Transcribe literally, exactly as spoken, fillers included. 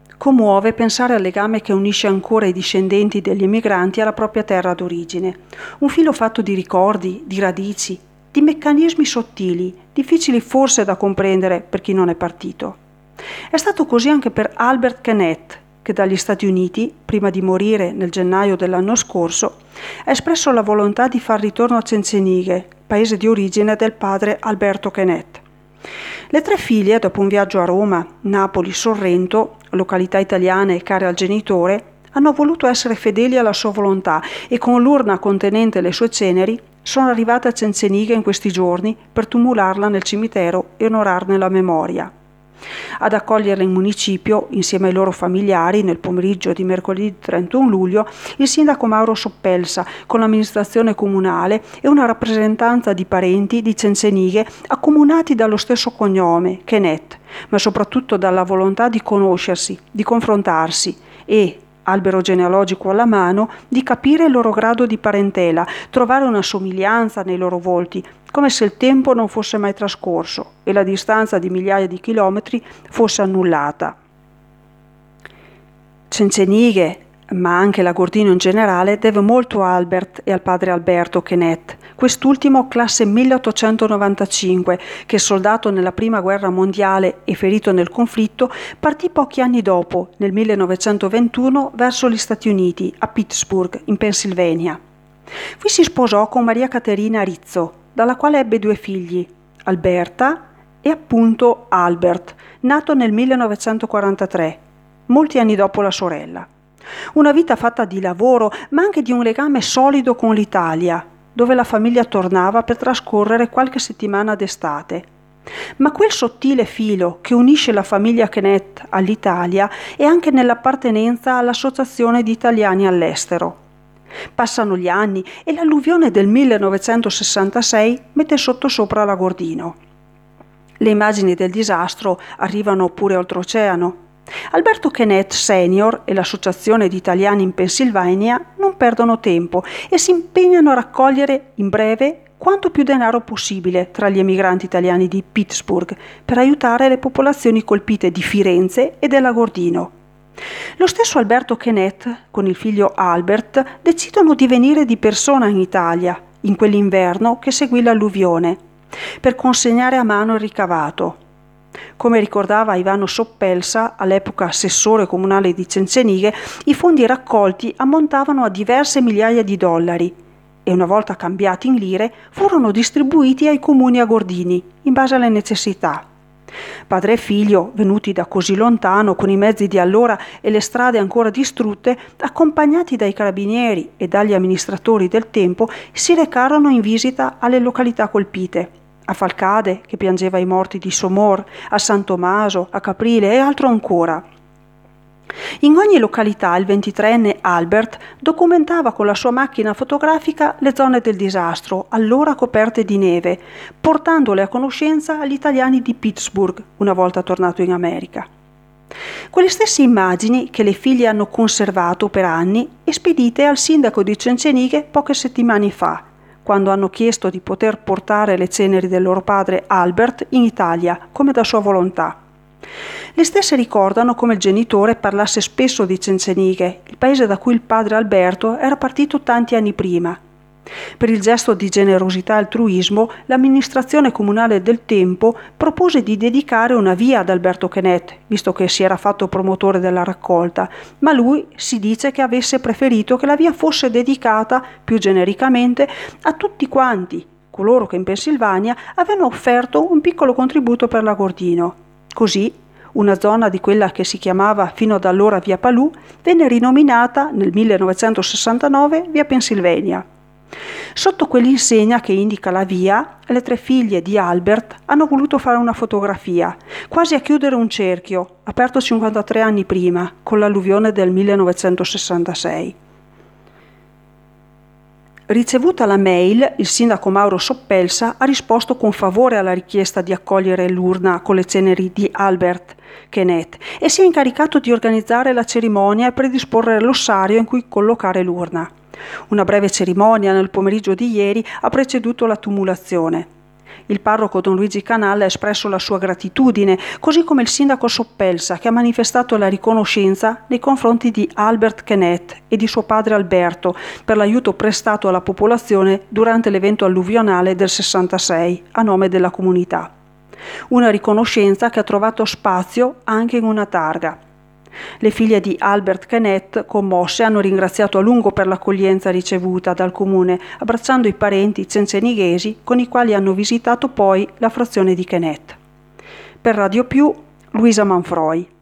Commuove pensare al legame che unisce ancora i discendenti degli emigranti alla propria terra d'origine, un filo fatto di ricordi, di radici, di meccanismi sottili, difficili forse da comprendere per chi non è partito. È stato così anche per Albert Kenneth, che dagli Stati Uniti, prima di morire nel gennaio dell'anno scorso, ha espresso la volontà di far ritorno a Cencenighe, paese di origine del padre Alberto Kenneth. Le tre figlie, dopo un viaggio a Roma, Napoli, Sorrento, località italiane care al genitore, hanno voluto essere fedeli alla sua volontà e con l'urna contenente le sue ceneri sono arrivate a Cencenighe in questi giorni per tumularla nel cimitero e onorarne la memoria. Ad accoglierla in municipio, insieme ai loro familiari, nel pomeriggio di mercoledì trentuno luglio, il sindaco Mauro Soppelsa, con l'amministrazione comunale e una rappresentanza di parenti di Cencenighe accomunati dallo stesso cognome, Kenneth, ma soprattutto dalla volontà di conoscersi, di confrontarsi e, albero genealogico alla mano, di capire il loro grado di parentela, trovare una somiglianza nei loro volti, come se il tempo non fosse mai trascorso e la distanza di migliaia di chilometri fosse annullata. Cencenighe, ma anche l'Agordino in generale, deve molto a Albert e al padre Alberto Kenneth, quest'ultimo classe milleottocentonovantacinque, che soldato nella prima guerra mondiale e ferito nel conflitto, partì pochi anni dopo, nel millenovecentoventuno, verso gli Stati Uniti, a Pittsburgh, in Pennsylvania. Qui si sposò con Maria Caterina Rizzo, dalla quale ebbe due figli, Alberta e appunto Albert, nato nel millenovecentoquarantatré, molti anni dopo la sorella. Una vita fatta di lavoro, ma anche di un legame solido con l'Italia, dove la famiglia tornava per trascorrere qualche settimana d'estate. Ma quel sottile filo che unisce la famiglia Kenneth all'Italia è anche nell'appartenenza all'Associazione di Italiani all'estero. Passano gli anni e l'alluvione del millenovecentosessantasei mette sottosopra l'Agordino. Le immagini del disastro arrivano pure oltreoceano. Alberto Kenneth senior e l'Associazione di Italiani in Pennsylvania non perdono tempo e si impegnano a raccogliere in breve quanto più denaro possibile tra gli emigranti italiani di Pittsburgh per aiutare le popolazioni colpite di Firenze e dell'Agordino. Lo stesso Alberto Kenneth, con il figlio Albert, decidono di venire di persona in Italia, in quell'inverno che seguì l'alluvione, per consegnare a mano il ricavato. Come ricordava Ivano Soppelsa, all'epoca assessore comunale di Cencenighe, i fondi raccolti ammontavano a diverse migliaia di dollari e una volta cambiati in lire furono distribuiti ai comuni agordini, in base alle necessità. Padre e figlio, venuti da così lontano con i mezzi di allora e le strade ancora distrutte, accompagnati dai carabinieri e dagli amministratori del tempo, si recarono in visita alle località colpite, a Falcade, che piangeva i morti di Somor, a San Tommaso, a Caprile e altro ancora. In ogni località il ventitreenne Albert documentava con la sua macchina fotografica le zone del disastro, allora coperte di neve, portandole a conoscenza agli italiani di Pittsburgh, una volta tornato in America. Quelle stesse immagini che le figlie hanno conservato per anni e spedite al sindaco di Cencenighe poche settimane fa, quando hanno chiesto di poter portare le ceneri del loro padre Albert in Italia, come da sua volontà. Le stesse ricordano come il genitore parlasse spesso di Cencenighe, il paese da cui il padre Alberto era partito tanti anni prima. Per il gesto di generosità e altruismo, l'amministrazione comunale del tempo propose di dedicare una via ad Alberto Kenneth, visto che si era fatto promotore della raccolta, ma lui si dice che avesse preferito che la via fosse dedicata, più genericamente, a tutti quanti, coloro che in Pennsylvania avevano offerto un piccolo contributo per l'Agordino. Così, una zona di quella che si chiamava fino ad allora via Palù venne rinominata nel millenovecentosessantanove via Pennsylvania. Sotto quell'insegna che indica la via, le tre figlie di Albert hanno voluto fare una fotografia, quasi a chiudere un cerchio, aperto cinquantatré anni prima, con l'alluvione del millenovecentosessantasei. Ricevuta la mail, il sindaco Mauro Soppelsa ha risposto con favore alla richiesta di accogliere l'urna con le ceneri di Albert Kenneth e si è incaricato di organizzare la cerimonia e predisporre l'ossario in cui collocare l'urna. Una breve cerimonia nel pomeriggio di ieri ha preceduto la tumulazione. Il parroco Don Luigi Canal ha espresso la sua gratitudine, così come il sindaco Soppelsa, che ha manifestato la riconoscenza nei confronti di Albert Kenneth e di suo padre Alberto per l'aiuto prestato alla popolazione durante l'evento alluvionale del sessantasei a nome della comunità. Una riconoscenza che ha trovato spazio anche in una targa. Le figlie di Albert Kenneth, commosse, hanno ringraziato a lungo per l'accoglienza ricevuta dal comune, abbracciando i parenti censenighesi con i quali hanno visitato poi la frazione di Kenneth. Per Radio Più, Luisa Manfroi.